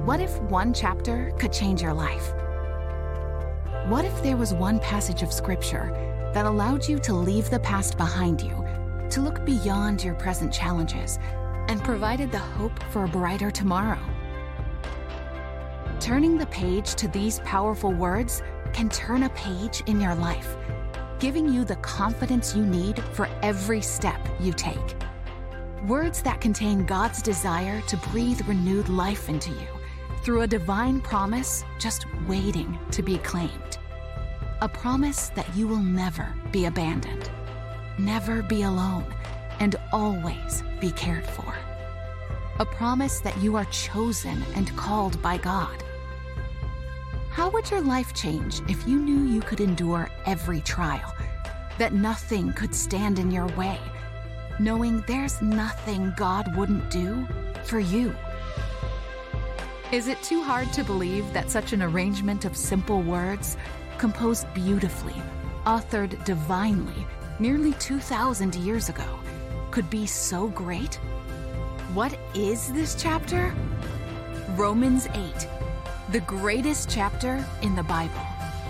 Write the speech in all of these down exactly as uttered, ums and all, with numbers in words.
What if one chapter could change your life? What if there was one passage of Scripture that allowed you to leave the past behind you, to look beyond your present challenges, and provided the hope for a brighter tomorrow? Turning the page to these powerful words can turn a page in your life, giving you the confidence you need for every step you take. Words that contain God's desire to breathe renewed life into you through a divine promise just waiting to be claimed. A promise that you will never be abandoned, never be alone, and always be cared for. A promise that you are chosen and called by God. How would your life change if you knew you could endure every trial, that nothing could stand in your way, knowing there's nothing God wouldn't do for you? Is it too hard to believe that such an arrangement of simple words, composed beautifully, authored divinely, nearly two thousand years ago, could be so great? What is this chapter? Romans eight, the greatest chapter in the Bible.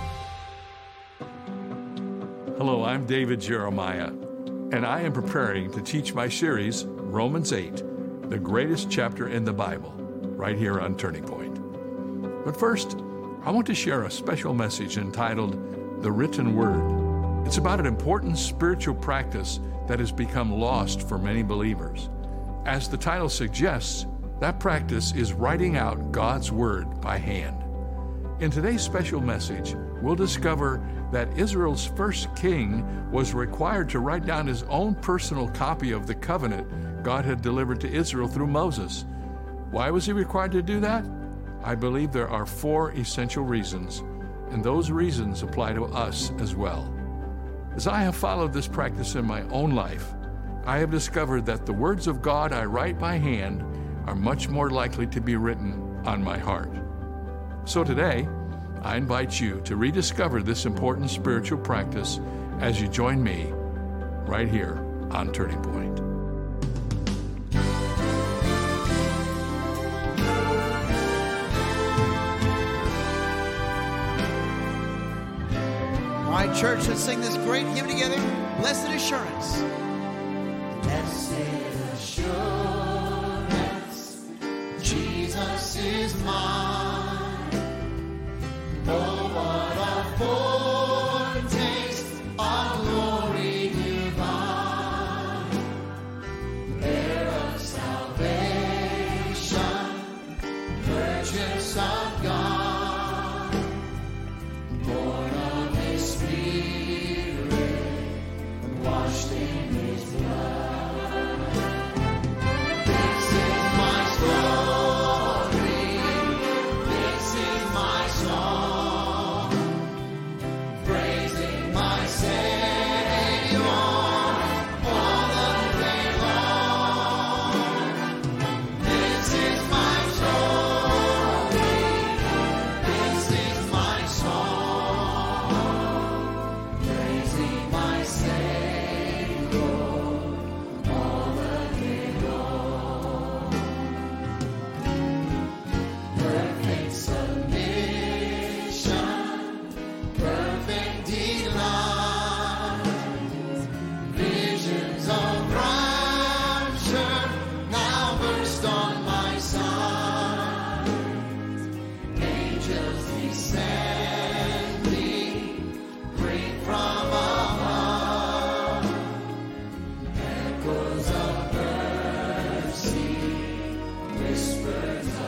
Hello, I'm David Jeremiah, and I am preparing to teach my series, Romans eight, the greatest chapter in the Bible, right here on Turning Point. But first, I want to share a special message entitled, The Written Word. It's about an important spiritual practice that has become lost for many believers. As the title suggests, that practice is writing out God's Word by hand. In today's special message, we'll discover that Israel's first king was required to write down his own personal copy of the covenant God had delivered to Israel through Moses. Why was he required to do that? I believe there are four essential reasons, and those reasons apply to us as well. As I have followed this practice in my own life, I have discovered that the words of God I write by hand are much more likely to be written on my heart. So today, I invite you to rediscover this important spiritual practice as you join me right here on Turning Point. All right, church, let's sing this great hymn together. Blessed Assurance. Blessed assurance, Jesus is mine. Oh, what a foretaste of glory divine, heir of salvation, purchase of God, born of His Spirit, washed in His blood. This is my story, this is my song, praising my Savior all the day long. This is my story, this is my song, praising my Savior all the day long. Perfect submission, perfect delight, visions of rapture now burst on my sight. Angels descending, bring from above echoes of mercy, whispers of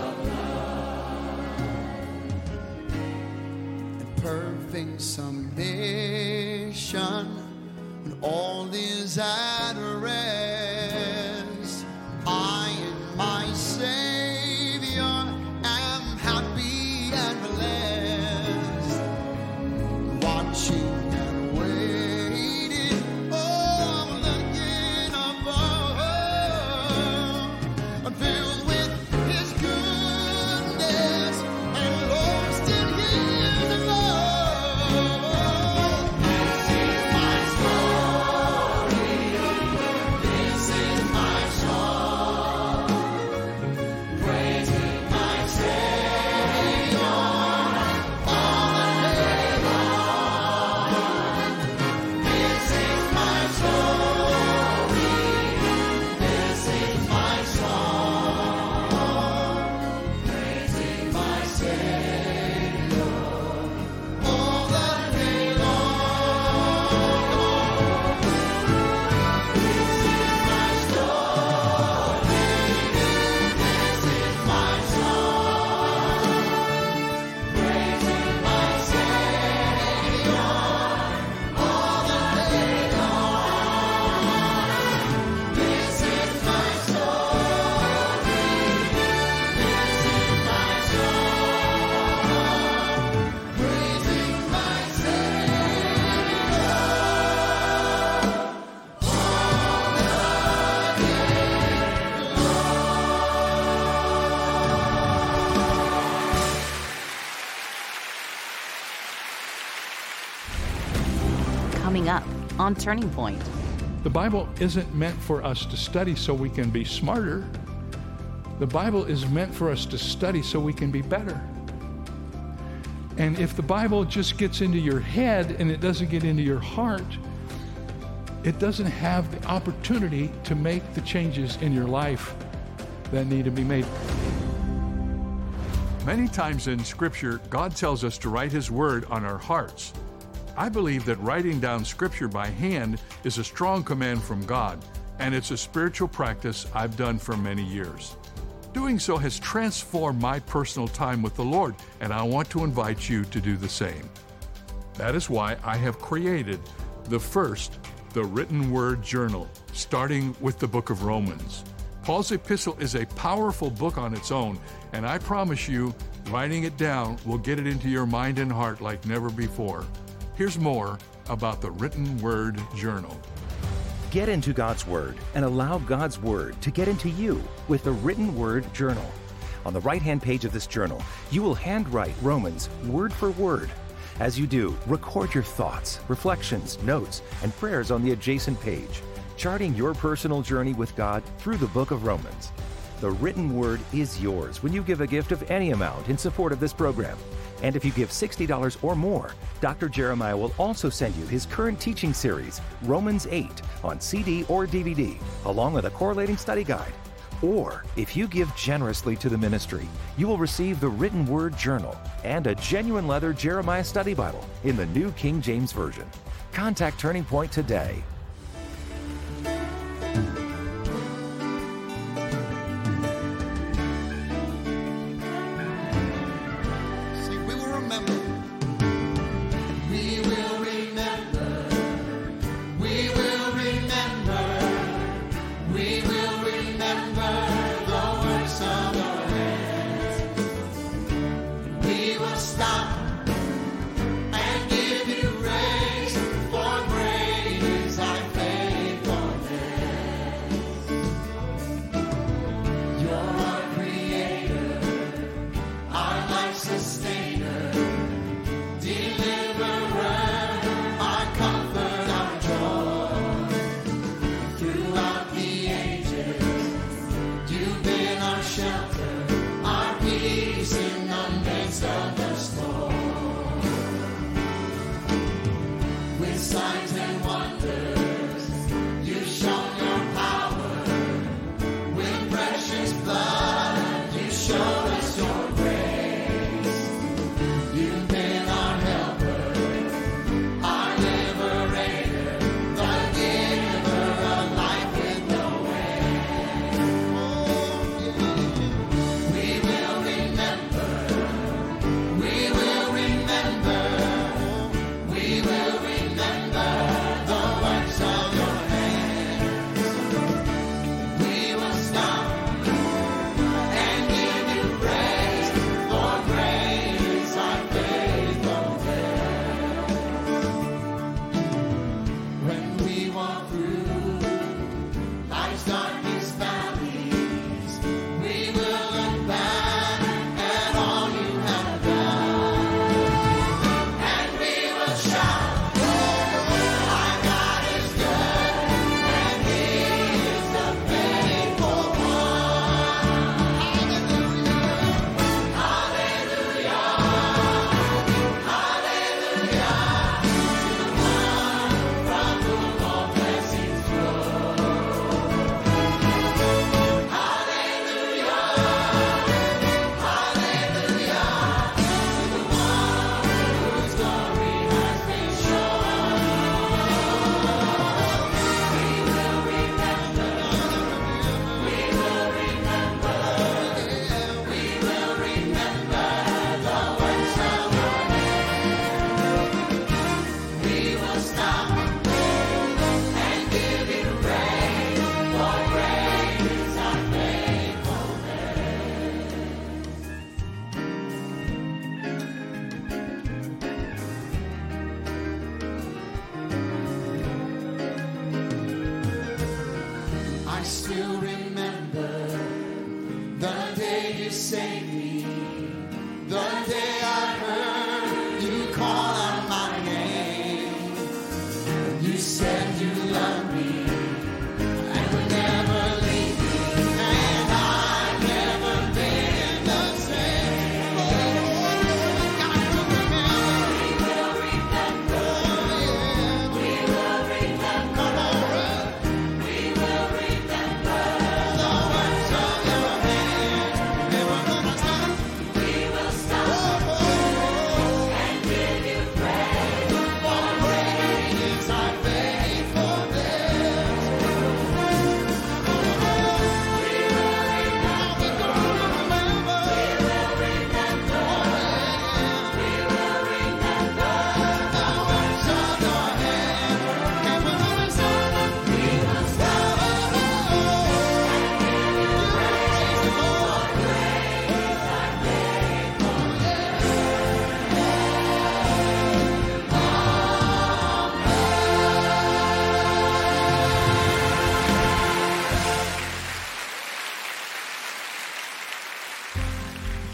And perfect submission, when all is at rest, I and my Savior am happy and blessed, watching and waiting. Oh, I'm looking above, I'm filled with His goodness and lost in His love. on Turning Point. The Bible isn't meant for us to study so we can be smarter. The Bible is meant for us to study so we can be better. And if the Bible just gets into your head and it doesn't get into your heart, it doesn't have the opportunity to make the changes in your life that need to be made. Many times in Scripture, God tells us to write His Word on our hearts. I believe that writing down Scripture by hand is a strong command from God, and it's a spiritual practice I've done for many years. Doing so has transformed my personal time with the Lord, and I want to invite you to do the same. That is why I have created the first, the Written Word Journal, starting with the book of Romans. Paul's epistle is a powerful book on its own, and I promise you, writing it down will get it into your mind and heart like never before. Here's more about the Written Word Journal. Get into God's Word and allow God's Word to get into you with the Written Word Journal. On the right-hand page of this journal, you will handwrite Romans word for word. As you do, record your thoughts, reflections, notes, and prayers on the adjacent page, charting your personal journey with God through the book of Romans. The written word is yours when you give a gift of any amount in support of this program. And if you give sixty dollars or more, Doctor Jeremiah will also send you his current teaching series, Romans eight, on C D or D V D, along with a correlating study guide. Or, if you give generously to the ministry, you will receive the Written Word Journal and a genuine leather Jeremiah Study Bible in the New King James Version. Contact Turning Point today.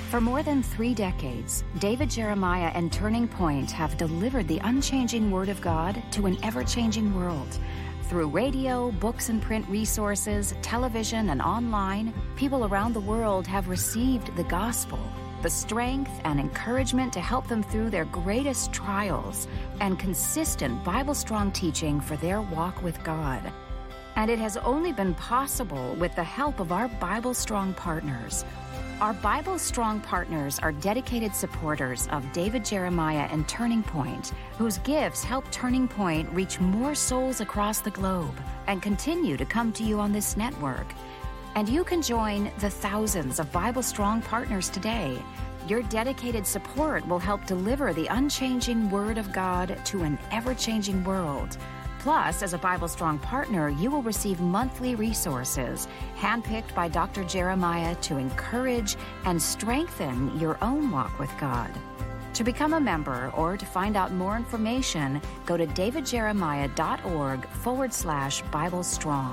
For more than three decades, David Jeremiah and Turning Point have delivered the unchanging Word of God to an ever-changing world. Through radio, books and print resources, television, and online, people around the world have received the gospel, the strength and encouragement to help them through their greatest trials, and consistent Bible-strong teaching for their walk with God. And it has only been possible with the help of our Bible-strong partners. Our Bible Strong partners are dedicated supporters of David Jeremiah and Turning Point, whose gifts help Turning Point reach more souls across the globe and continue to come to you on this network. And you can join the thousands of Bible Strong partners today. Your dedicated support will help deliver the unchanging Word of God to an ever-changing world. Plus, as a Bible Strong partner, you will receive monthly resources handpicked by Doctor Jeremiah to encourage and strengthen your own walk with God. To become a member or to find out more information, go to davidjeremiah.org forward slash Bible Strong.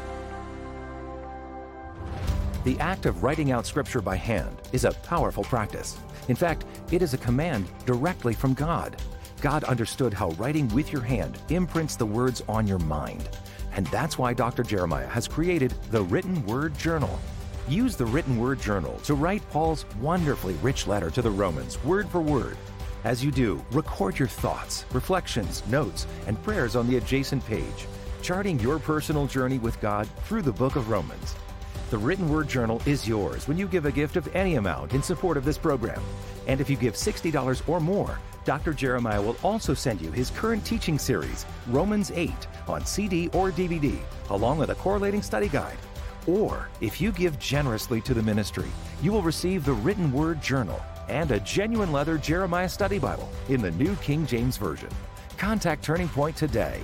The act of writing out Scripture by hand is a powerful practice. In fact, it is a command directly from God. God understood how writing with your hand imprints the words on your mind. And that's why Doctor Jeremiah has created the Written Word Journal. Use the Written Word Journal to write Paul's wonderfully rich letter to the Romans, word for word. As you do, record your thoughts, reflections, notes, and prayers on the adjacent page, charting your personal journey with God through the book of Romans. The Written Word Journal is yours when you give a gift of any amount in support of this program. And if you give sixty dollars or more, Doctor Jeremiah will also send you his current teaching series, Romans eight, on C D or D V D, along with a correlating study guide. Or, if you give generously to the ministry, you will receive the Written Word Journal and a genuine leather Jeremiah Study Bible in the New King James Version. Contact Turning Point today.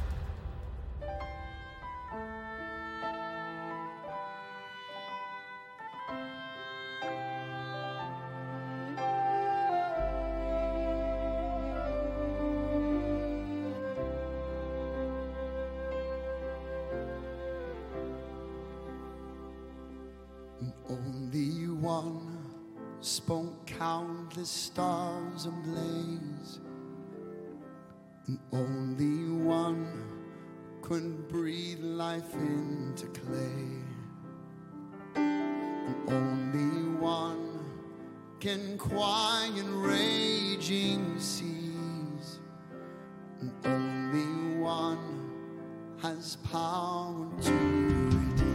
Only one spoke countless stars ablaze, and only one could breathe life into clay, and only one can quiet raging seas, and only one has power to redeem.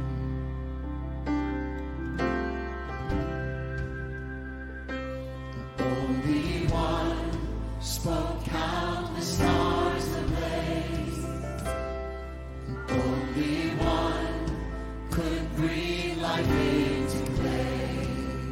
Only one spoke countless stars ablaze. Only one could breathe life into clay.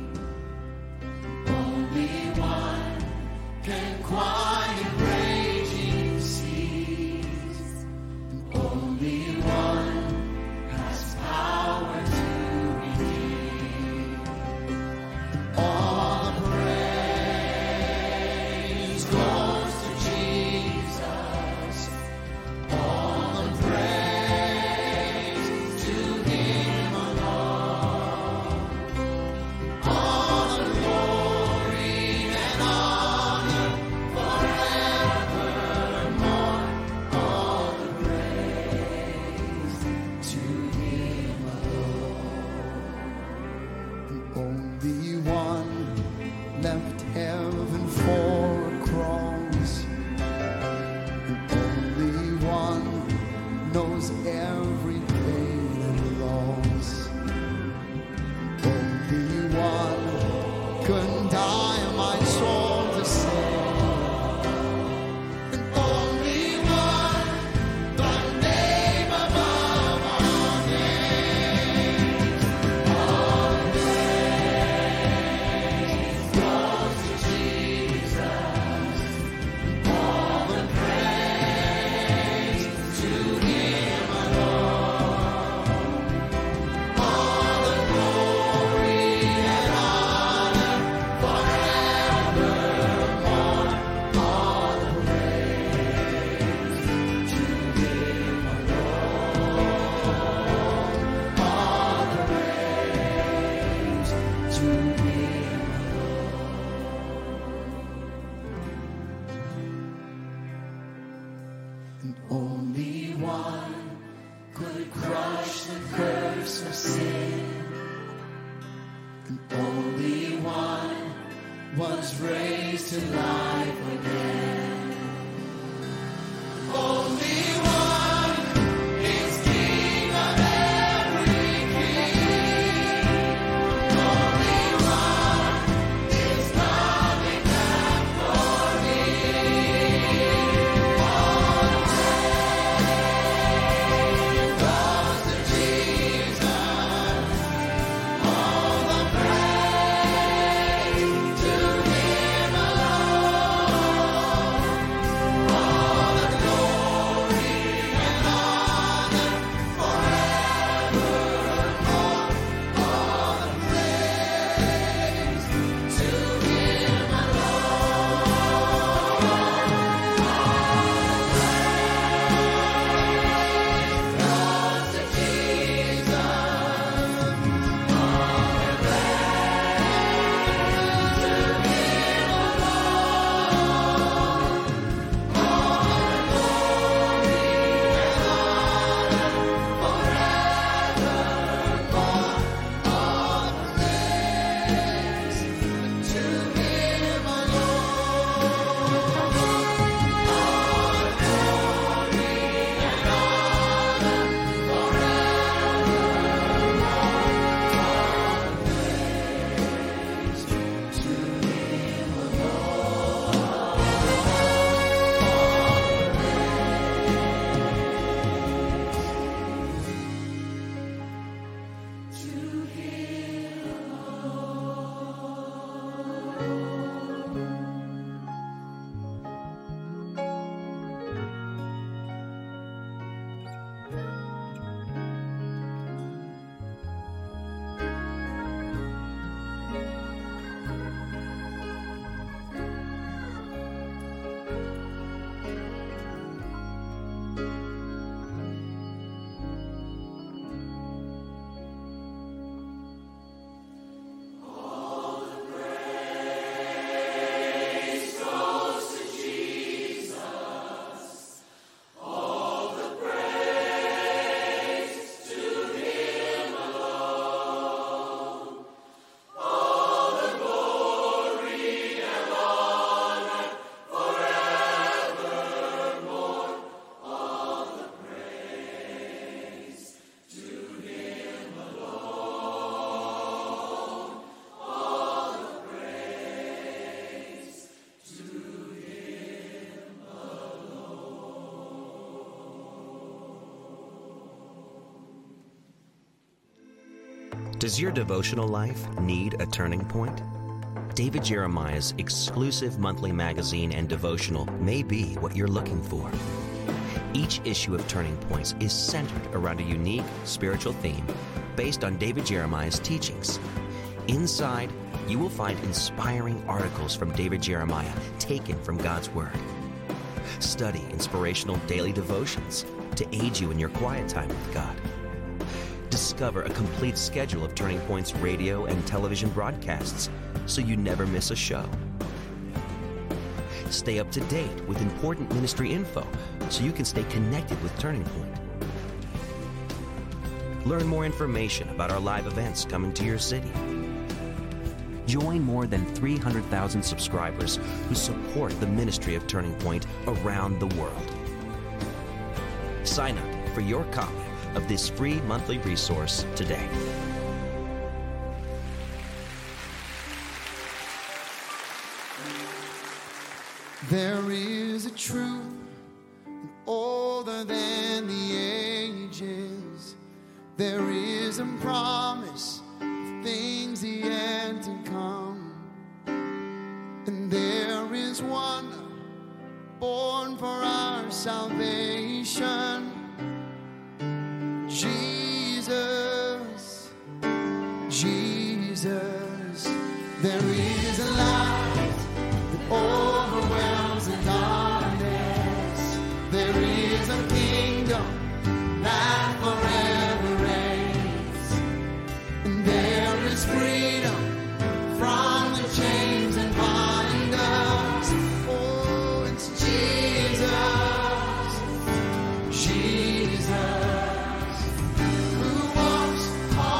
Only one can quiet raging seas. Only one has power to redeem. All the praise goes to Jesus. All the praise to Him alone. sin, and only one was raised to life again. Only one is King of every king. Only one is coming back for me. All the praise goes to Jesus. All the praise to Him alone. All the glory and honor forevermore. All the praise to Him alone. Goes to Jesus. All the praise to Him alone. All the glory and honor forevermore. All the praise to Him Does your devotional life need a turning point? David Jeremiah's exclusive monthly magazine and devotional may be what you're looking for. Each issue of Turning Points is centered around a unique spiritual theme based on David Jeremiah's teachings. Inside, you will find inspiring articles from David Jeremiah taken from God's Word. Study inspirational daily devotions to aid you in your quiet time with God. Discover a complete schedule of Turning Point's radio and television broadcasts so you never miss a show. Stay up to date with important ministry info so you can stay connected with Turning Point. Learn more information about our live events coming to your city. Join more than three hundred thousand subscribers who support the ministry of Turning Point around the world. Sign up for your copy of this free monthly resource today. There is a truth older than the ages. There is a promise of things yet to come. And there is one born for our salvation. Jesus, Jesus. There is a light that overwhelms the darkness. There is a kingdom that forever reigns. And there is freedom from the chains and bind us. Oh, it's Jesus, Jesus, who walks on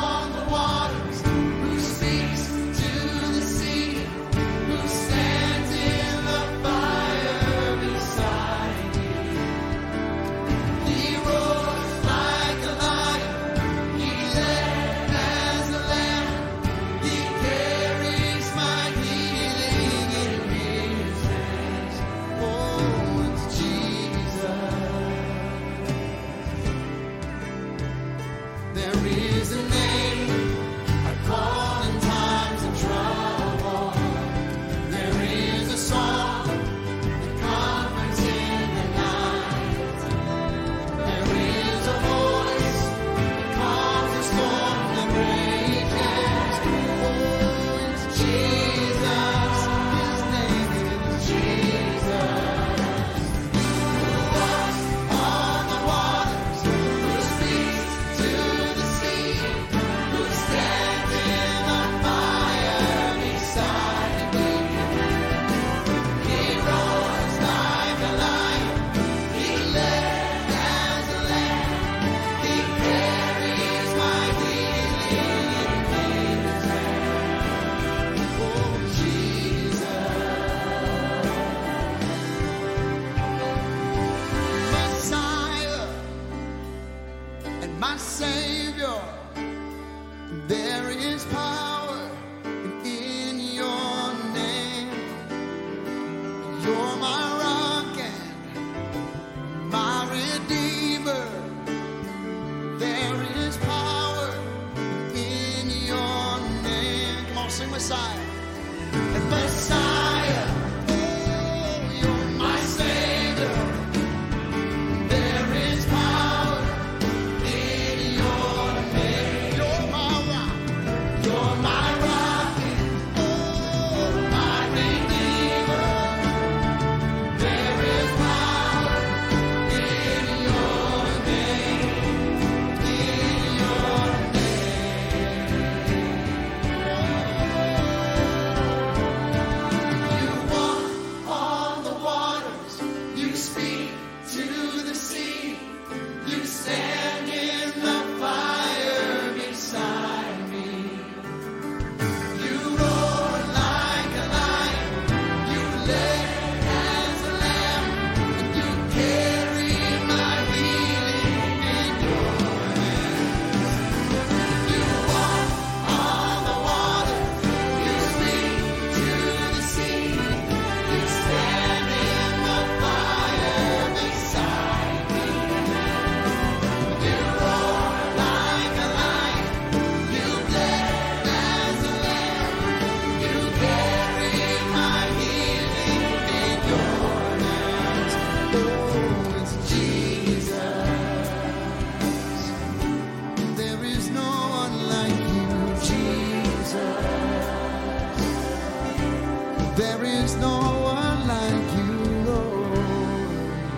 Messiah. And Messiah, oh, you're my Savior. There is power in your name. You're my rock. You're my rock. Oh, my Redeemer. There is power in your name. In your name. You walk on the waters. You speak to the sea. You stand in the fire beside me. You roar like a lion. You led as a lamb. And you carry my healing in your hands. You walk on the water. You speak to the sea. You stand in the fire beside me. You roar like a lion. You bled as a lamb. You carry my healing in your hands. Oh, it's Jesus. There is no one like you, Jesus. There is no one like you, Lord.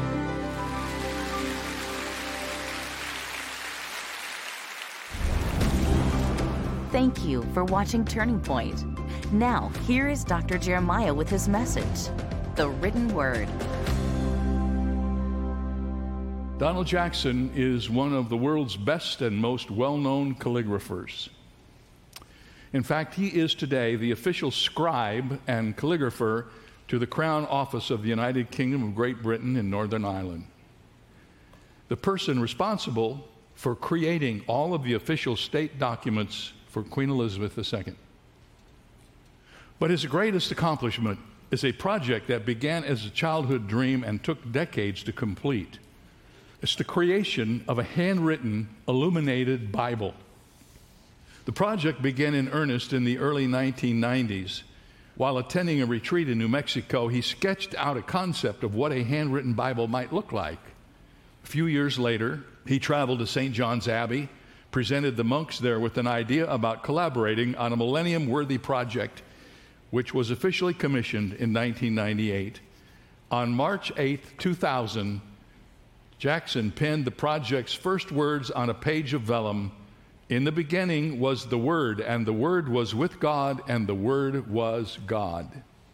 Thank you for watching Turning Point. Now, here is Doctor Jeremiah with his message, The Written Word. Donald Jackson is one of the world's best and most well-known calligraphers. In fact, he is today the official scribe and calligrapher to the Crown Office of the United Kingdom of Great Britain in Northern Ireland. The person responsible for creating all of the official state documents for Queen Elizabeth the Second. But his greatest accomplishment is a project that began as a childhood dream and took decades to complete. It's the creation of a handwritten, illuminated Bible. The project began in earnest in the early nineteen nineties. While attending a retreat in New Mexico, he sketched out a concept of what a handwritten Bible might look like. A few years later, he traveled to Saint John's Abbey, presented the monks there with an idea about collaborating on a millennium-worthy project, which was officially commissioned in nineteen ninety-eight. On March eighth, two thousand, Jackson penned the project's first words on a page of vellum. In the beginning was the Word, and the Word was with God, and the Word was God.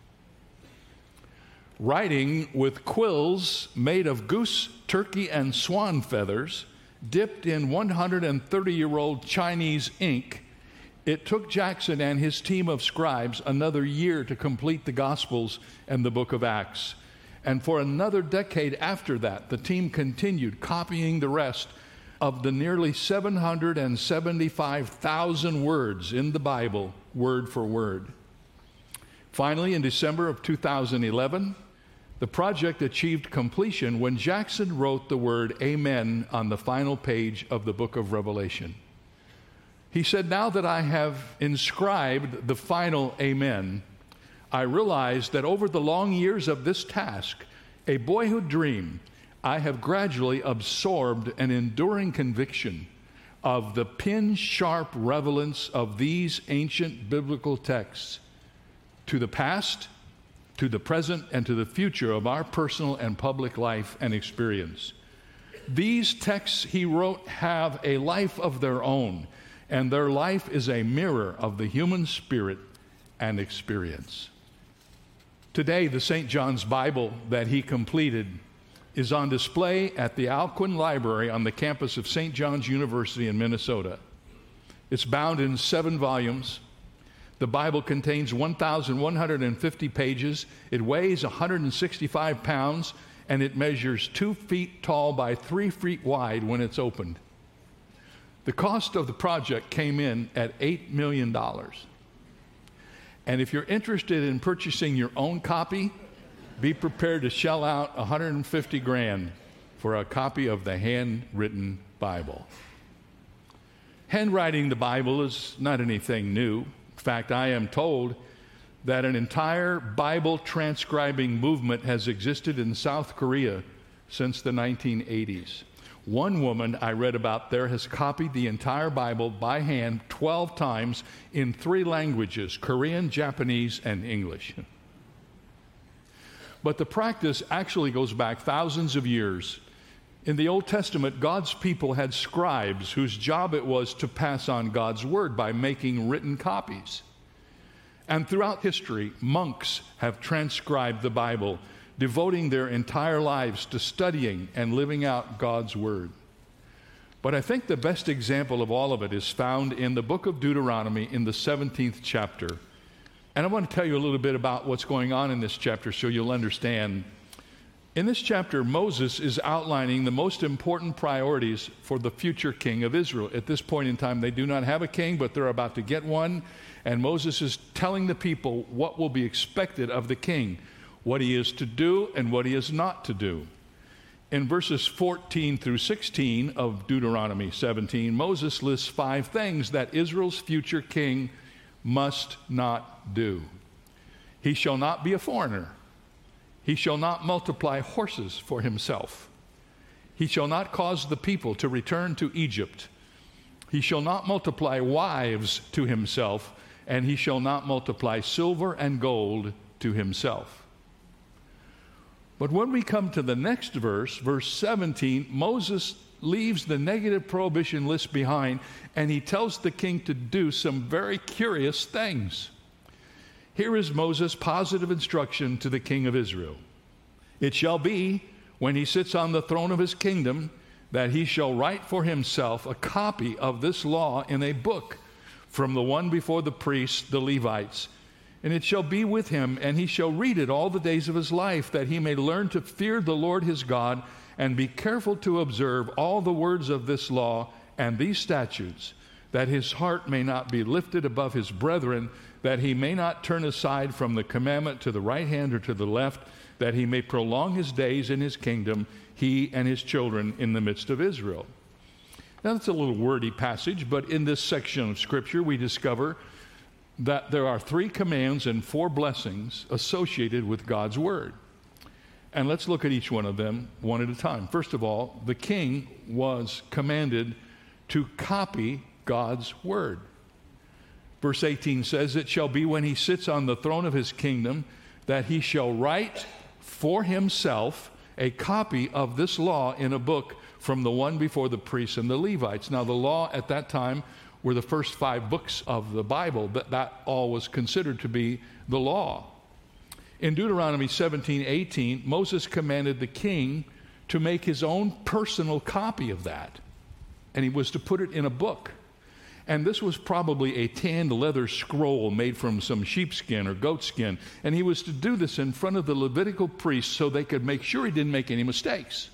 Writing with quills made of goose, turkey, and swan feathers, dipped in one hundred thirty-year-old Chinese ink, it took Jackson and his team of scribes another year to complete the Gospels and the book of Acts. And for another decade after that, the team continued copying the rest of the nearly seven hundred seventy-five thousand words in the Bible, word for word. Finally, in December of two thousand eleven, the project achieved completion when Jackson wrote the word Amen on the final page of the book of Revelation. He said, "Now that I have inscribed the final Amen, I realize that over the long years of this task, a boyhood dream, I have gradually absorbed an enduring conviction of the pin-sharp relevance of these ancient biblical texts to the past, to the present, and to the future of our personal and public life and experience. These texts he wrote have a life of their own, and their life is a mirror of the human spirit and experience." Today, the Saint John's Bible that he completed is on display at the Alcuin Library on the campus of Saint John's University in Minnesota. It's bound in seven volumes. The Bible contains one thousand one hundred fifty pages. It weighs one hundred sixty-five pounds, and it measures two feet tall by three feet wide when it's opened. The cost of the project came in at eight million dollars. And if you're interested in purchasing your own copy, be prepared to shell out one hundred fifty grand for a copy of the handwritten Bible. Handwriting the Bible is not anything new. In fact, I am told that an entire Bible transcribing movement has existed in South Korea since the nineteen eighties. One woman I read about there has copied the entire Bible by hand twelve times in three languages, Korean, Japanese, and English. But the practice actually goes back thousands of years. In the Old Testament, God's people had scribes whose job it was to pass on God's word by making written copies. And throughout history, monks have transcribed the Bible, devoting their entire lives to studying and living out God's word. But I think the best example of all of it is found in the book of Deuteronomy in the seventeenth chapter. And I want to tell you a little bit about what's going on in this chapter so you'll understand. In this chapter, Moses is outlining the most important priorities for the future king of Israel. At this point in time, they do not have a king, but they're about to get one. And Moses is telling the people what will be expected of the king, what he is to do and what he is not to do. In verses fourteen through sixteen of Deuteronomy seventeen, Moses lists five things that Israel's future king must not do. He shall not be a foreigner. He shall not multiply horses for himself. He shall not cause the people to return to Egypt. He shall not multiply wives to himself, and he shall not multiply silver and gold to himself. But when we come to the next verse, verse seventeen, Moses leaves the negative prohibition list behind, and he tells the king to do some very curious things. Here is Moses' positive instruction to the king of Israel. It shall be, when he sits on the throne of his kingdom, that he shall write for himself a copy of this law in a book from the one before the priests, the Levites. And it shall be with him, and he shall read it all the days of his life, that he may learn to fear the Lord his God, and be careful to observe all the words of this law and these statutes, that his heart may not be lifted above his brethren, that he may not turn aside from the commandment to the right hand or to the left, that he may prolong his days in his kingdom, he and his children in the midst of Israel. Now, that's a little wordy passage, but in this section of Scripture, we discover that there are three commands and four blessings associated with God's Word. And let's look at each one of them one at a time. First of all, the king was commanded to copy God's Word. Verse eighteen says, it shall be when he sits on the throne of his kingdom that he shall write for himself a copy of this law in a book from the one before the priests and the Levites. Now, the law at that time were the first five books of the Bible, but that all was considered to be the law. In Deuteronomy seventeen eighteen, Moses commanded the king to make his own personal copy of that, and he was to put it in a book. And this was probably a tanned leather scroll made from some sheepskin or goatskin. And he was to do this in front of the Levitical priests so they could make sure he didn't make any mistakes.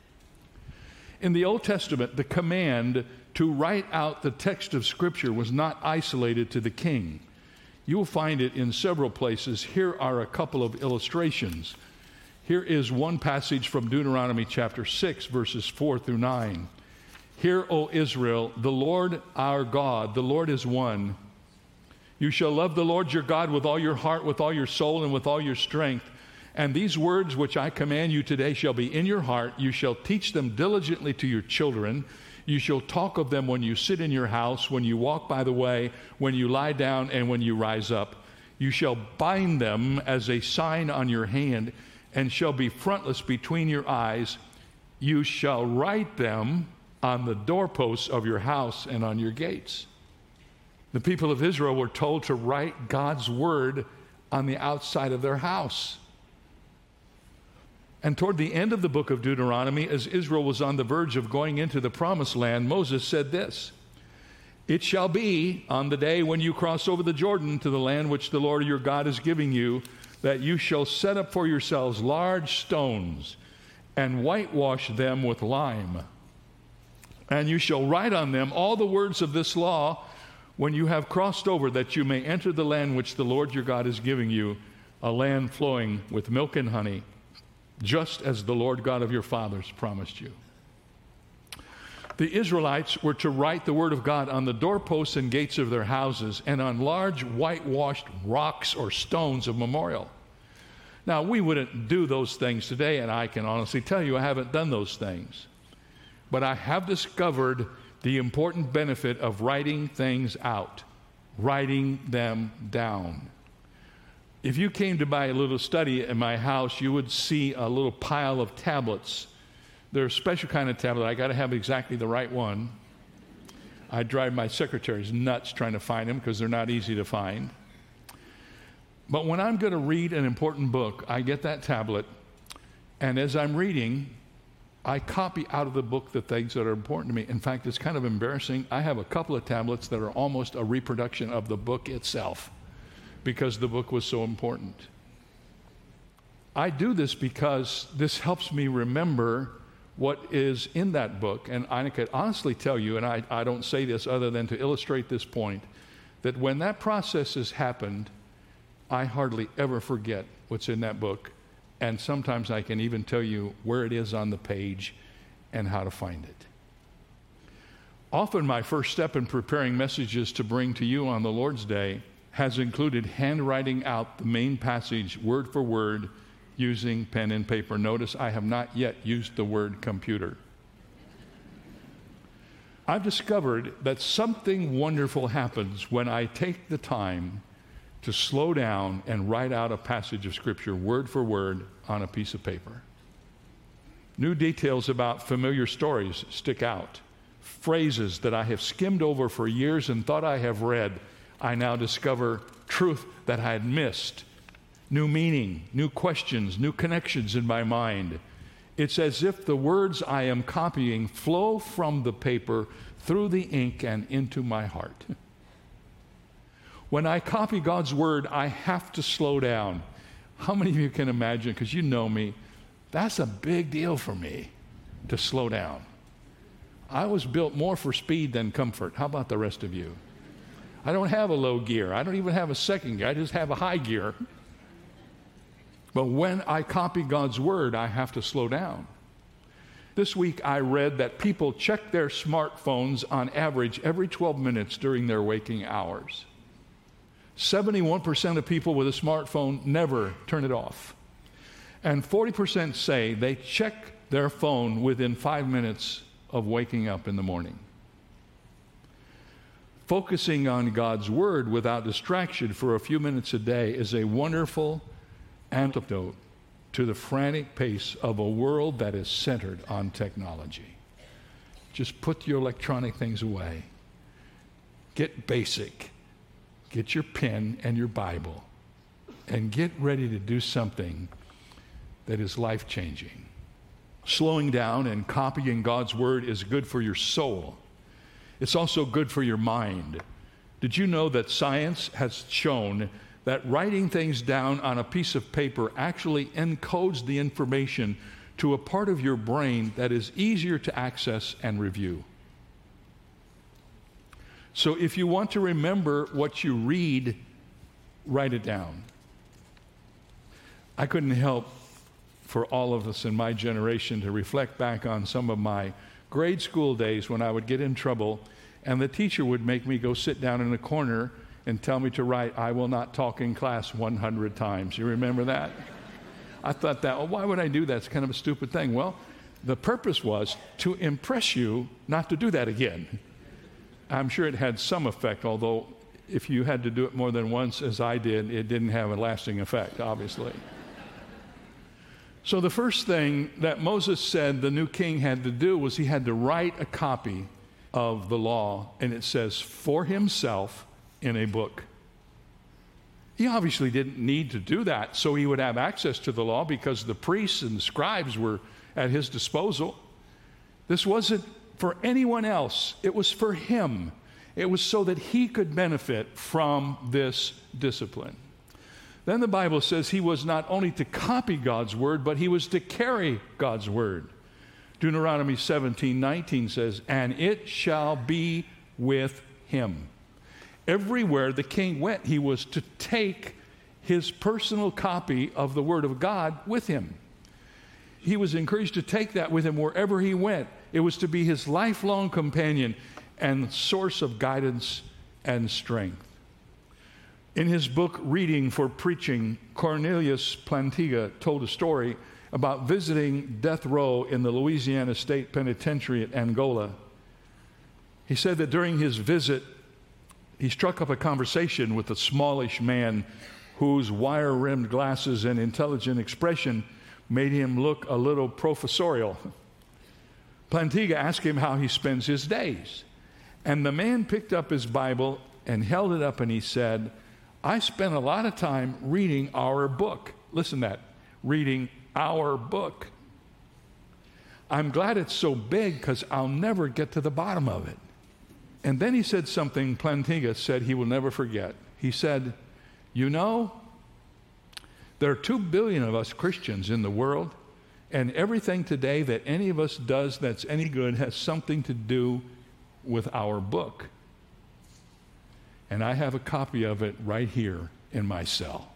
In the Old Testament, the command to write out the text of Scripture was not isolated to the king. You will find it in several places. Here are a couple of illustrations. Here is one passage from Deuteronomy chapter six, verses four through nine. Hear, O Israel, the Lord our God, the Lord is one. You shall love the Lord your God with all your heart, with all your soul, and with all your strength. And these words which I command you today shall be in your heart. You shall teach them diligently to your children. You shall talk of them when you sit in your house, when you walk by the way, when you lie down, and when you rise up. You shall bind them as a sign on your hand, and shall be frontless between your eyes. You shall write them on the doorposts of your house and on your gates. The people of Israel were told to write God's word on the outside of their house. And toward the end of the book of Deuteronomy, as Israel was on the verge of going into the promised land, Moses said this, it shall be on the day when you cross over the Jordan to the land which the Lord your God is giving you, that you shall set up for yourselves large stones and whitewash them with lime. And you shall write on them all the words of this law when you have crossed over, that you may enter the land which the Lord your God is giving you, a land flowing with milk and honey, just as the Lord God of your fathers promised you. The Israelites were to write the Word of God on the doorposts and gates of their houses and on large whitewashed rocks or stones of memorial. Now, we wouldn't do those things today, and I can honestly tell you I haven't done those things. But I have discovered the important benefit of writing things out, writing them down. If you came to buy a little study in my house, you would see a little pile of tablets. They're a special kind of tablet. I got to have exactly the right one. I drive my secretaries nuts trying to find them because they're not easy to find. But when I'm going to read an important book, I get that tablet, and as I'm reading, I copy out of the book the things that are important to me. In fact, it's kind of embarrassing. I have a couple of tablets that are almost a reproduction of the book itself because the book was so important. I do this because this helps me remember what is in that book. And I could honestly tell you, and I, I don't say this other than to illustrate this point, that when that process has happened, I hardly ever forget what's in that book. And sometimes I can even tell you where it is on the page and how to find it. Often my first step in preparing messages to bring to you on the Lord's Day has included handwriting out the main passage word for word using pen and paper. Notice I have not yet used the word computer. I've discovered that something wonderful happens when I take the time to slow down and write out a passage of Scripture word for word on a piece of paper. New details about familiar stories stick out. Phrases that I have skimmed over for years and thought I have read, I now discover truth that I had missed. New meaning, new questions, new connections in my mind. It's as if the words I am copying flow from the paper through the ink and into my heart. When I copy God's Word, I have to slow down. How many of you can imagine, because you know me, that's a big deal for me to slow down. I was built more for speed than comfort. How about the rest of you? I don't have a low gear. I don't even have a second gear. I just have a high gear. But when I copy God's Word, I have to slow down. This week I read that people check their smartphones on average every twelve minutes during their waking hours. seventy-one percent of people with a smartphone never turn it off. And forty percent say they check their phone within five minutes of waking up in the morning. Focusing on God's Word without distraction for a few minutes a day is a wonderful antidote to the frantic pace of a world that is centered on technology. Just put your electronic things away. Get basic. Get your pen and your Bible and get ready to do something that is life-changing. Slowing down and copying God's Word is good for your soul. It's also good for your mind. Did you know that science has shown that writing things down on a piece of paper actually encodes the information to a part of your brain that is easier to access and review? So if you want to remember what you read, write it down. I couldn't help for all of us in my generation to reflect back on some of my grade school days when I would get in trouble and the teacher would make me go sit down in a corner and tell me to write, "I will not talk in class" one hundred times. You remember that? I thought that, oh, why would I do that? It's kind of a stupid thing. Well, the purpose was to impress you not to do that again. I'm sure it had some effect, although if you had to do it more than once, as I did, it didn't have a lasting effect, obviously. So the first thing that Moses said the new king had to do was he had to write a copy of the law, and it says, for himself in a book. He obviously didn't need to do that so he would have access to the law because the priests and the scribes were at his disposal. This wasn't for anyone else. It was for him. It was so that he could benefit from this discipline. Then the Bible says he was not only to copy God's word, but he was to carry God's word. Deuteronomy seventeen nineteen says, and it shall be with him. Everywhere the king went, he was to take his personal copy of the Word of God with him. He was encouraged to take that with him wherever he went. It was to be his lifelong companion and source of guidance and strength. In his book, Reading for Preaching, Cornelius Plantinga told a story about visiting death row in the Louisiana State Penitentiary at Angola. He said that during his visit, he struck up a conversation with a smallish man whose wire-rimmed glasses and intelligent expression made him look a little professorial. Plantinga asked him how he spends his days. And the man picked up his Bible and held it up and he said, I spend a lot of time reading our book. Listen to that, reading our book. I'm glad it's so big because I'll never get to the bottom of it. And then he said something Plantinga said he will never forget. He said, you know, there are two billion of us Christians in the world, and everything today that any of us does that's any good has something to do with our book. And I have a copy of it right here in my cell.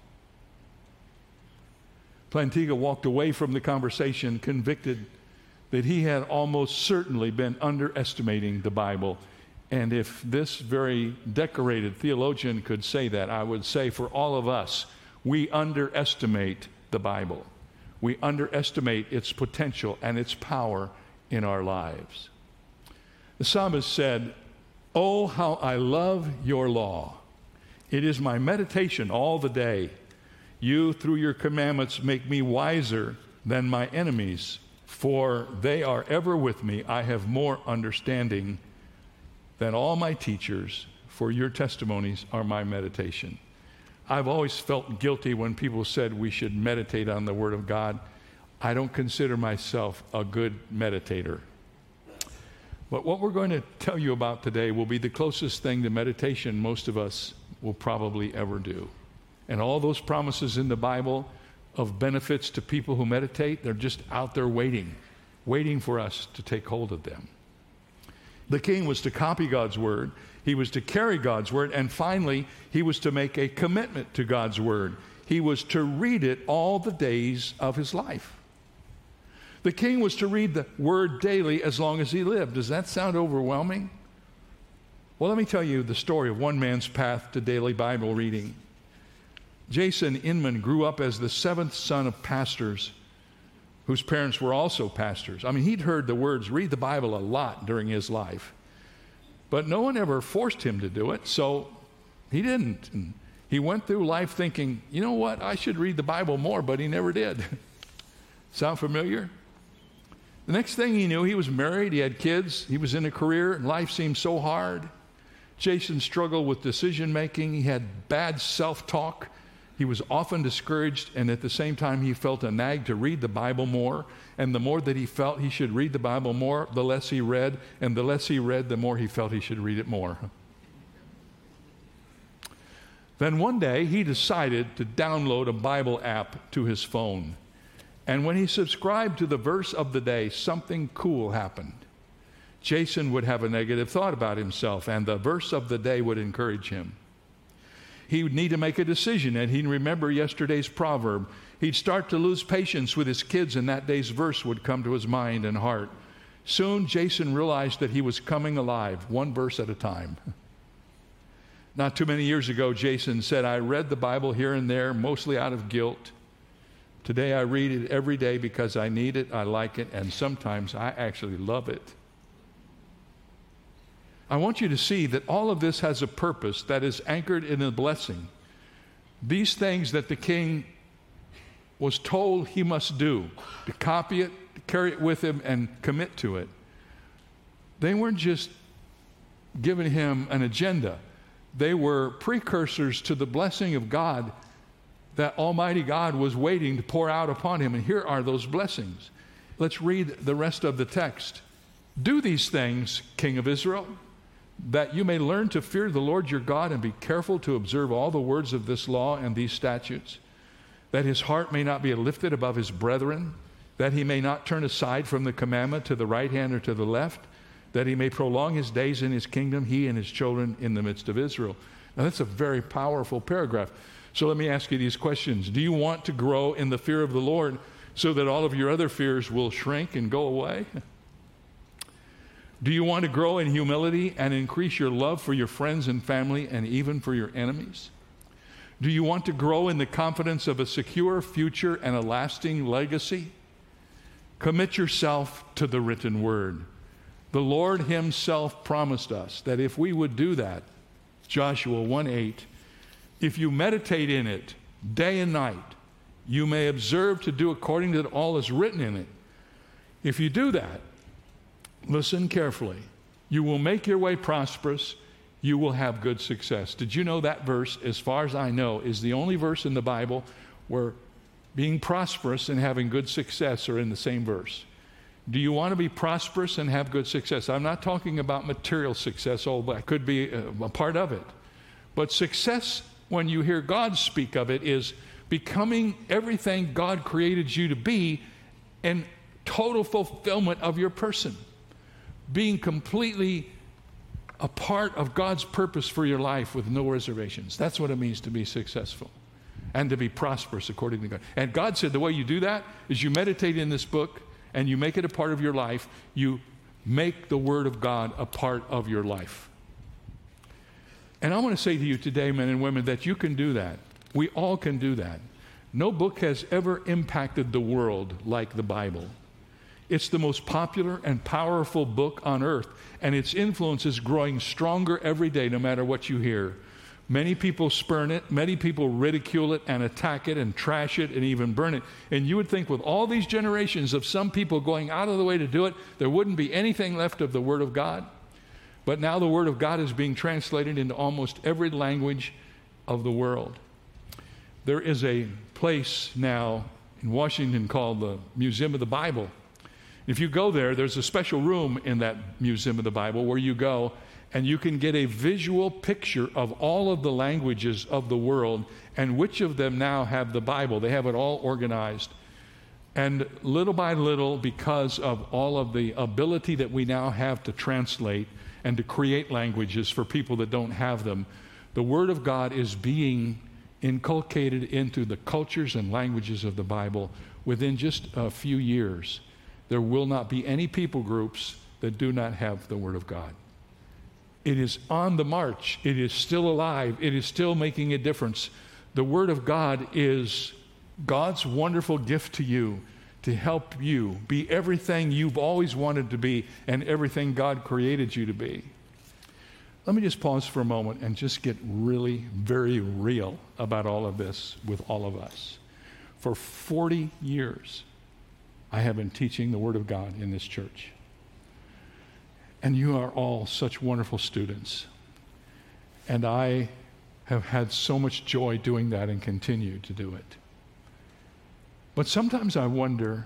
Plantinga walked away from the conversation convicted that he had almost certainly been underestimating the Bible. And if this very decorated theologian could say that, I would say for all of us, we underestimate the Bible. We underestimate its potential and its power in our lives. The psalmist said, oh, how I love your law. It is my meditation all the day. You, through your commandments, make me wiser than my enemies, for they are ever with me. I have more understanding than all my teachers, for your testimonies are my meditation. I've always felt guilty when people said we should meditate on the Word of God. I don't consider myself a good meditator. But what we're going to tell you about today will be the closest thing to meditation most of us will probably ever do. And all those promises in the Bible of benefits to people who meditate, they're just out there waiting, waiting for us to take hold of them. The king was to copy God's word, he was to carry God's word, and finally, he was to make a commitment to God's word. He was to read it all the days of his life. The king was to read the word daily as long as he lived. Does that sound overwhelming? Well, let me tell you the story of one man's path to daily Bible reading. Jason Inman grew up as the seventh son of pastors whose parents were also pastors. I mean, he'd heard the words, read the Bible, a lot during his life. But no one ever forced him to do it, so he didn't. And he went through life thinking, you know what, I should read the Bible more, but he never did. Sound familiar? The next thing he knew, he was married, he had kids, he was in a career, and life seemed so hard. Jason struggled with decision making, he had bad self-talk, he was often discouraged, and at the same time he felt a nag to read the Bible more, and the more that he felt he should read the Bible more, the less he read, and the less he read, the more he felt he should read it more. Then one day he decided to download a Bible app to his phone. And when he subscribed to the verse of the day, something cool happened. Jason would have a negative thought about himself, and the verse of the day would encourage him. He would need to make a decision, and he'd remember yesterday's proverb. He'd start to lose patience with his kids, and that day's verse would come to his mind and heart. Soon, Jason realized that he was coming alive, one verse at a time. Not too many years ago, Jason said, I read the Bible here and there, mostly out of guilt. Today I read it every day because I need it, I like it, and sometimes I actually love it. I want you to see that all of this has a purpose that is anchored in a blessing. These things that the king was told he must do, to copy it, to carry it with him, and commit to it, they weren't just giving him an agenda. They were precursors to the blessing of God that Almighty God was waiting to pour out upon him. And here are those blessings. Let's read the rest of the text. Do these things, King of Israel, that you may learn to fear the Lord your God and be careful to observe all the words of this law and these statutes, that his heart may not be lifted above his brethren, that he may not turn aside from the commandment to the right hand or to the left, that he may prolong his days in his kingdom, he and his children in the midst of Israel. Now that's a very powerful paragraph. So let me ask you these questions. Do you want to grow in the fear of the Lord so that all of your other fears will shrink and go away? Do you want to grow in humility and increase your love for your friends and family and even for your enemies? Do you want to grow in the confidence of a secure future and a lasting legacy? Commit yourself to the written word. The Lord himself promised us that if we would do that, Joshua one eight, if you meditate in it day and night, you may observe to do according to all is written in it. If you do that, listen carefully, you will make your way prosperous, you will have good success. Did you know that verse, as far as I know, is the only verse in the Bible where being prosperous and having good success are in the same verse? Do you want to be prosperous and have good success? I'm not talking about material success, although that could be a, a part of it. But success, when you hear God speak of it, is becoming everything God created you to be in total fulfillment of your person. Being completely a part of God's purpose for your life with no reservations. That's what it means to be successful and to be prosperous according to God. And God said the way you do that is you meditate in this book and you make it a part of your life. You make the Word of God a part of your life. And I want to say to you today, men and women, that you can do that. We all can do that. No book has ever impacted the world like the Bible. It's the most popular and powerful book on earth, and its influence is growing stronger every day, no matter what you hear. Many people spurn it, many people ridicule it and attack it and trash it and even burn it. And you would think with all these generations of some people going out of the way to do it, there wouldn't be anything left of the Word of God. But now the Word of God is being translated into almost every language of the world. There is a place now in Washington called the Museum of the Bible. If you go there, there's a special room in that Museum of the Bible where you go and you can get a visual picture of all of the languages of the world and which of them now have the Bible. They have it all organized. And little by little, because of all of the ability that we now have to translate and to create languages for people that don't have them, the Word of God is being inculcated into the cultures and languages of the Bible within just a few years. There will not be any people groups that do not have the Word of God. It is on the march. It is still alive. It is still making a difference. The Word of God is God's wonderful gift to you to help you be everything you've always wanted to be and everything God created you to be. Let me just pause for a moment and just get really, very real about all of this with all of us. For forty years, I have been teaching the Word of God in this church. And you are all such wonderful students. And I have had so much joy doing that and continue to do it. But sometimes I wonder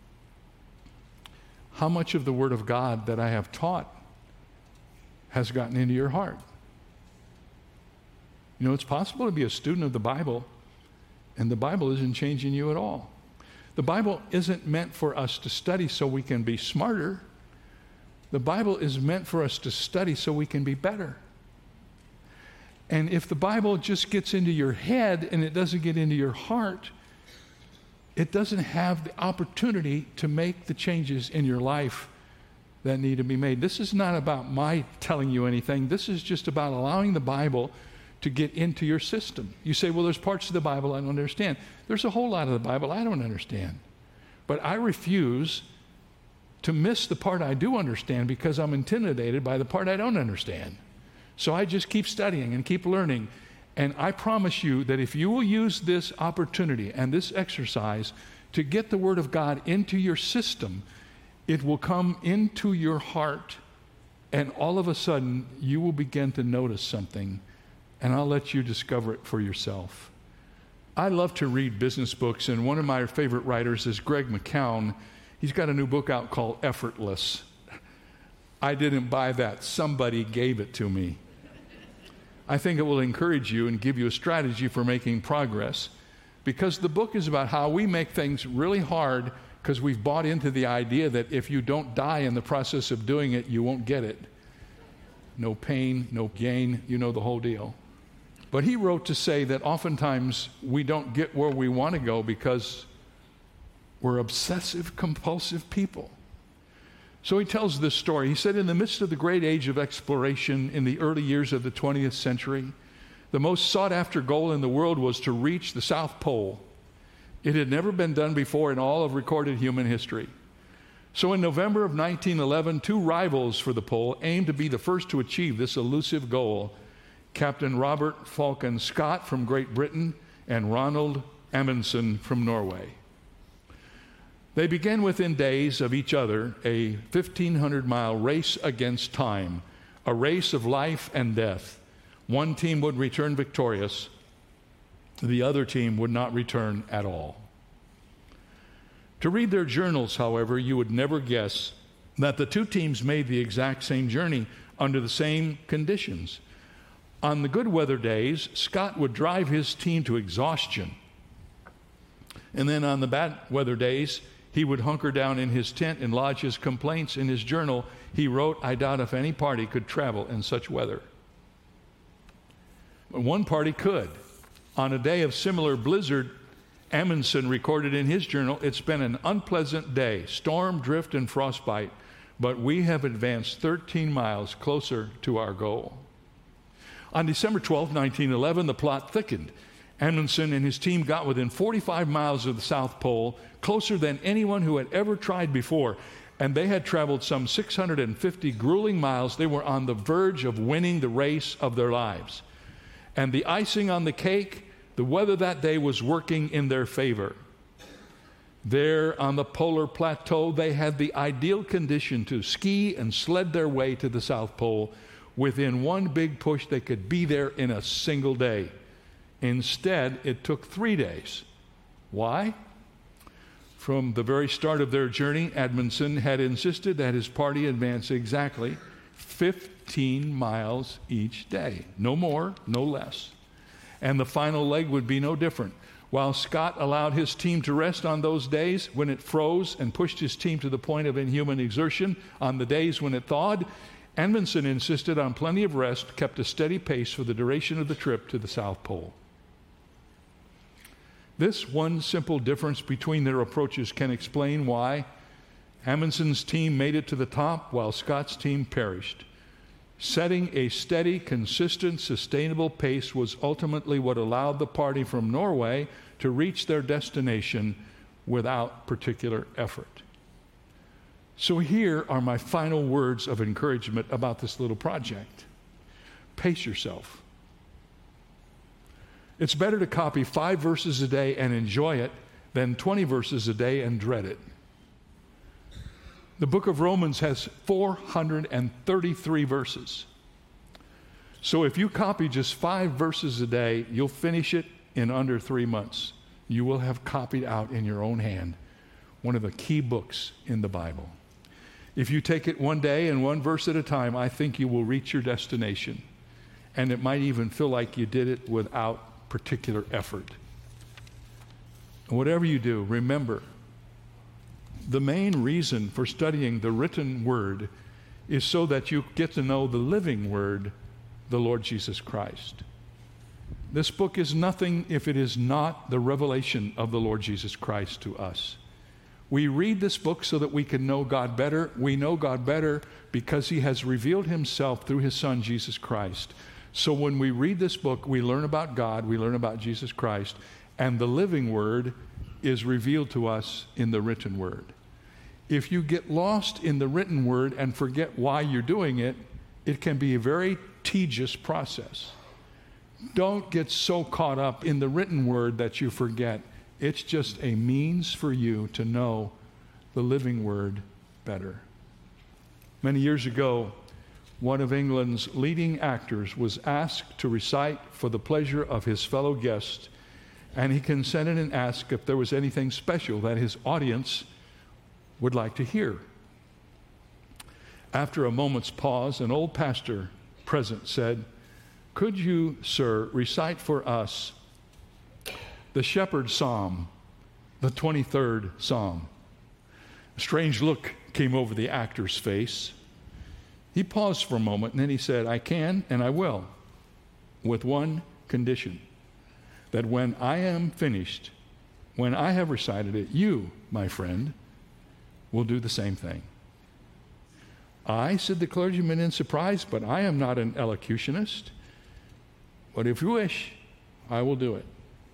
how much of the Word of God that I have taught has gotten into your heart. You know, it's possible to be a student of the Bible and the Bible isn't changing you at all. The Bible isn't meant for us to study so we can be smarter. The Bible is meant for us to study so we can be better. And if the Bible just gets into your head and it doesn't get into your heart, it doesn't have the opportunity to make the changes in your life that need to be made. This is not about my telling you anything. This is just about allowing the Bible to get into your system. You say, well, there's parts of the Bible I don't understand. There's a whole lot of the Bible I don't understand. But I refuse to miss the part I do understand because I'm intimidated by the part I don't understand. So I just keep studying and keep learning. And I promise you that if you will use this opportunity and this exercise to get the Word of God into your system, it will come into your heart, and all of a sudden you will begin to notice something, and I'll let you discover it for yourself. I love to read business books, and one of my favorite writers is Greg McKeown. He's got a new book out called Effortless. I didn't buy that. Somebody gave it to me. I think it will encourage you and give you a strategy for making progress, because the book is about how we make things really hard because we've bought into the idea that if you don't die in the process of doing it, you won't get it. No pain, no gain, you know the whole deal. But he wrote to say that oftentimes we don't get where we want to go because we're obsessive, compulsive people. So he tells this story. He said, in the midst of the great age of exploration in the early years of the twentieth century, the most sought-after goal in the world was to reach the South Pole. It had never been done before in all of recorded human history. So in November of nineteen eleven, two rivals for the pole aimed to be the first to achieve this elusive goal. Captain Robert Falcon Scott from Great Britain and Ronald Amundsen from Norway. They began within days of each other a fifteen hundred mile race against time, a race of life and death. One team would return victorious, the other team would not return at all. To read their journals, however, you would never guess that the two teams made the exact same journey under the same conditions. On the good weather days, Scott would drive his team to exhaustion. And then on the bad weather days, he would hunker down in his tent and lodge his complaints in his journal. He wrote, "I doubt if any party could travel in such weather." But one party could. On a day of similar blizzard, Amundsen recorded in his journal, "It's been an unpleasant day, storm, drift, and frostbite, but we have advanced thirteen miles closer to our goal." On December twelfth, nineteen eleven, the plot thickened. Amundsen and his team got within forty-five miles of the South Pole, closer than anyone who had ever tried before, and they had traveled some six hundred fifty grueling miles. They were on the verge of winning the race of their lives. And the icing on the cake, the weather that day was working in their favor. There on the polar plateau, they had the ideal condition to ski and sled their way to the South Pole. Within one big push, they could be there in a single day. Instead, it took three days. Why? From the very start of their journey, Amundsen had insisted that his party advance exactly fifteen miles each day. No more, no less. And the final leg would be no different. While Scott allowed his team to rest on those days when it froze and pushed his team to the point of inhuman exertion, on the days when it thawed, Amundsen insisted on plenty of rest, kept a steady pace for the duration of the trip to the South Pole. This one simple difference between their approaches can explain why Amundsen's team made it to the top while Scott's team perished. Setting a steady, consistent, sustainable pace was ultimately what allowed the party from Norway to reach their destination without particular effort. So here are my final words of encouragement about this little project. Pace yourself. It's better to copy five verses a day and enjoy it than twenty verses a day and dread it. The book of Romans has four hundred thirty-three verses. So if you copy just five verses a day, you'll finish it in under three months. You will have copied out in your own hand one of the key books in the Bible. If you take it one day and one verse at a time, I think you will reach your destination. And it might even feel like you did it without particular effort. Whatever you do, remember, the main reason for studying the written word is so that you get to know the living word, the Lord Jesus Christ. This book is nothing if it is not the revelation of the Lord Jesus Christ to us. We read this book so that we can know God better. We know God better because He has revealed Himself through His Son, Jesus Christ. So when we read this book, we learn about God, we learn about Jesus Christ, and the living word is revealed to us in the written word. If you get lost in the written word and forget why you're doing it, it can be a very tedious process. Don't get so caught up in the written word that you forget. It's just a means for you to know the living word better. Many years ago, one of England's leading actors was asked to recite for the pleasure of his fellow guests, and he consented and asked if there was anything special that his audience would like to hear. After a moment's pause, an old pastor present said, "Could you, sir, recite for us the Shepherd's Psalm, the twenty-third Psalm?" A strange look came over the actor's face. He paused for a moment, and then he said, "I can and I will, with one condition, that when I am finished, when I have recited it, you, my friend, will do the same thing." I, said the clergyman in surprise, but I am not an elocutionist. But if you wish, I will do it.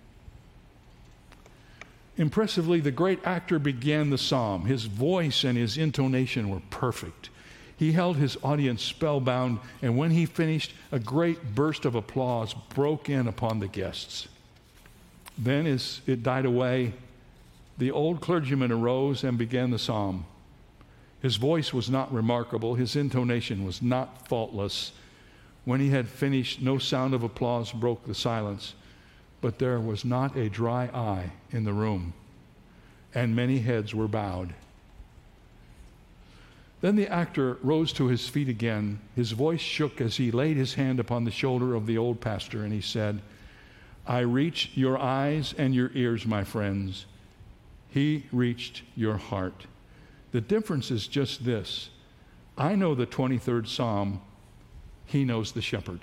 Impressively, the great actor began the psalm. His voice and his intonation were perfect. He held his audience spellbound, and when he finished, a great burst of applause broke in upon the guests. Then, as it died away, the old clergyman arose and began the psalm. His voice was not remarkable. His intonation was not faultless. When he had finished, no sound of applause broke the silence, but there was not a dry eye in the room, and many heads were bowed. Then the actor rose to his feet again. His voice shook as he laid his hand upon the shoulder of the old pastor, and he said, I reach your eyes and your ears, my friends. He reached your heart. The difference is just this. I know the twenty-third Psalm. He knows the shepherd.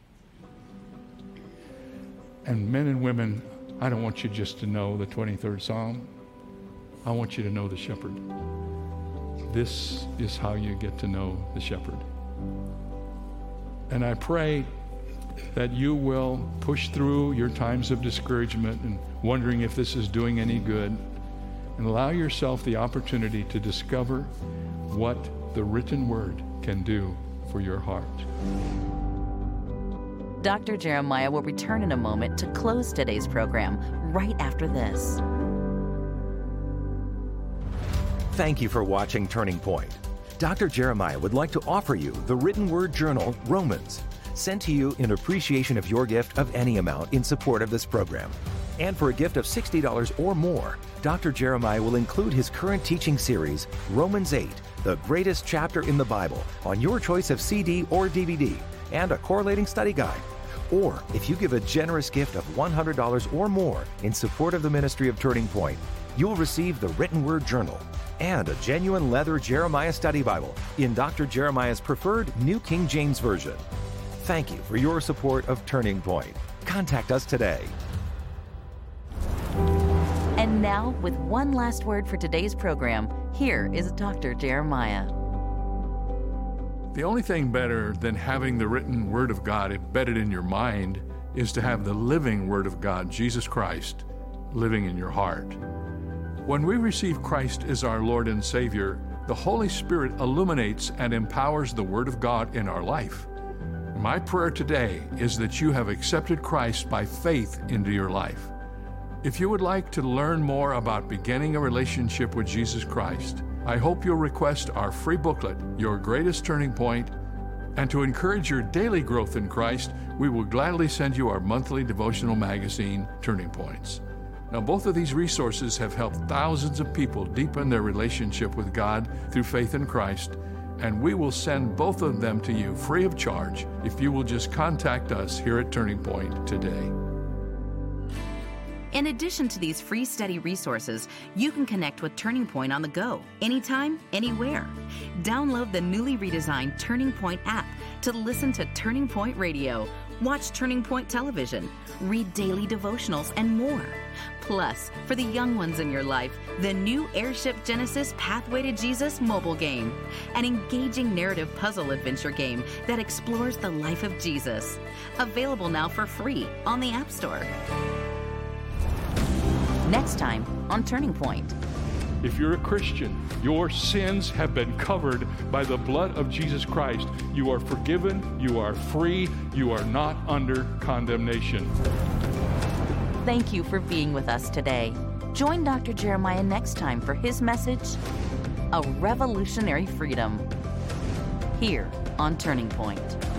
And men and women, I don't want you just to know the twenty-third Psalm. I want you to know the shepherd. This is how you get to know the shepherd. And I pray that you will push through your times of discouragement and wondering if this is doing any good, and allow yourself the opportunity to discover what the written word can do for your heart. Doctor Jeremiah will return in a moment to close today's program right after this. Thank you for watching Turning Point. Doctor Jeremiah would like to offer you the written word journal, Romans, sent to you in appreciation of your gift of any amount in support of this program. And for a gift of sixty dollars or more, Doctor Jeremiah will include his current teaching series, Romans eight, the greatest chapter in the Bible, on your choice of C D or D V D, and a correlating study guide. Or if you give a generous gift of one hundred dollars or more in support of the ministry of Turning Point, you'll receive the written word journal and a genuine leather Jeremiah study Bible in Doctor Jeremiah's preferred New King James Version. Thank you for your support of Turning Point. Contact us today. And now, with one last word for today's program, here is Doctor Jeremiah. The only thing better than having the written Word of God embedded in your mind is to have the living Word of God, Jesus Christ, living in your heart. When we receive Christ as our Lord and Savior, the Holy Spirit illuminates and empowers the Word of God in our life. My prayer today is that you have accepted Christ by faith into your life. If you would like to learn more about beginning a relationship with Jesus Christ, I hope you'll request our free booklet, Your Greatest Turning Point, and to encourage your daily growth in Christ, we will gladly send you our monthly devotional magazine, Turning Points. Now, both of these resources have helped thousands of people deepen their relationship with God through faith in Christ, and we will send both of them to you free of charge if you will just contact us here at Turning Point today. In addition to these free study resources, you can connect with Turning Point on the go, anytime, anywhere. Download the newly redesigned Turning Point app to listen to Turning Point Radio, watch Turning Point television, read daily devotionals, and more. Plus, for the young ones in your life, the new Airship Genesis Pathway to Jesus mobile game, an engaging narrative puzzle adventure game that explores the life of Jesus. Available now for free on the App Store. Next time on Turning Point. If you're a Christian, your sins have been covered by the blood of Jesus Christ. You are forgiven, you are free, you are not under condemnation. Thank you for being with us today. Join Doctor Jeremiah next time for his message, A Revolutionary Freedom, here on Turning Point.